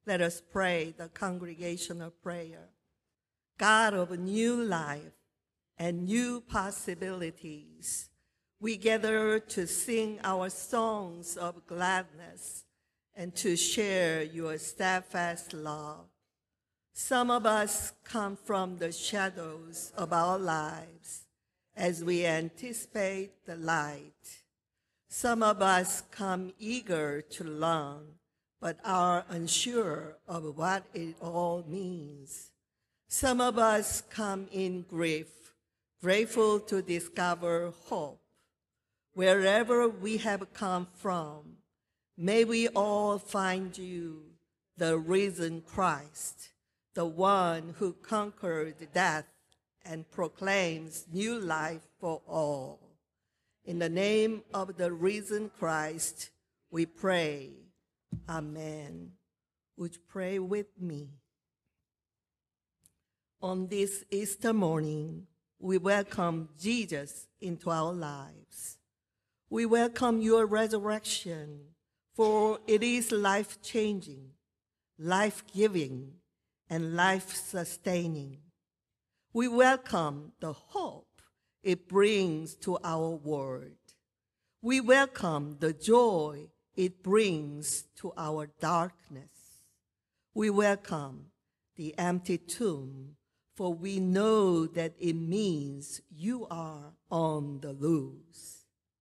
Let us pray the congregational prayer. God of new life and new possibilities, we gather to sing our songs of gladness and to share your steadfast love. Some of us come from the shadows of our lives as we anticipate the light. Some of us come eager to learn, but are unsure of what it all means. Some of us come in grief, grateful to discover hope. Wherever we have come from, may we all find you, the risen Christ, the one who conquered death and proclaims new life for all. In the name of the risen Christ, we pray. Amen. Would you pray with me? On this Easter morning, we welcome Jesus into our lives. We welcome your resurrection, for it is life-changing, life-giving, and life-sustaining. We welcome the hope it brings to our world. We welcome the joy it brings to our darkness. We welcome the empty tomb, for we know that it means you are on the loose.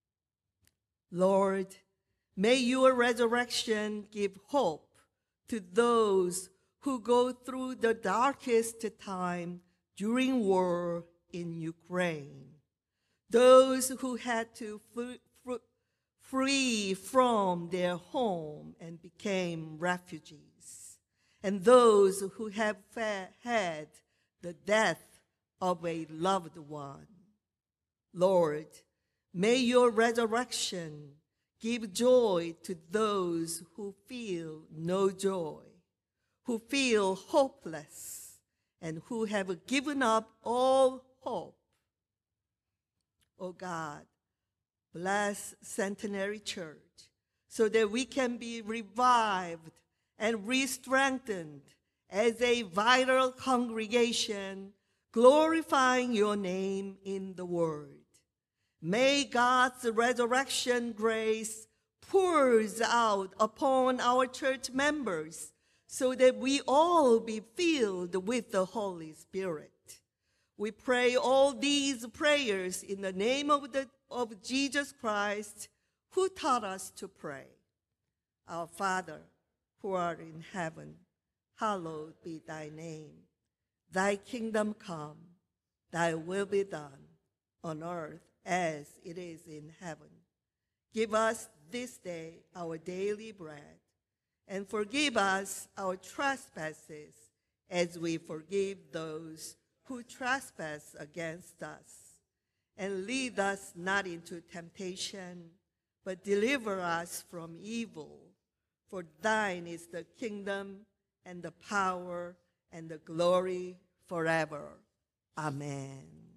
Lord, may your resurrection give hope to those who go through the darkest time during war in Ukraine, those who had to flee from their home and became refugees, and those who have had the death of a loved one. Lord, may your resurrection give joy to those who feel no joy, who feel hopeless, and who have given up all hope. Oh God, bless Centenary Church so that we can be revived and re-strengthened as a vital congregation, glorifying your name in the world. May God's resurrection grace pours out upon our church members so that we all be filled with the Holy Spirit. We pray all these prayers in the name of Jesus Christ, who taught us to pray. Our Father, who art in heaven, hallowed be thy name. Thy kingdom come, thy will be done on earth as it is in heaven. Give us this day our daily bread, and forgive us our trespasses as we forgive those who trespass against us. And lead us not into temptation, but deliver us from evil. For thine is the kingdom and the power and the glory forever. Amen.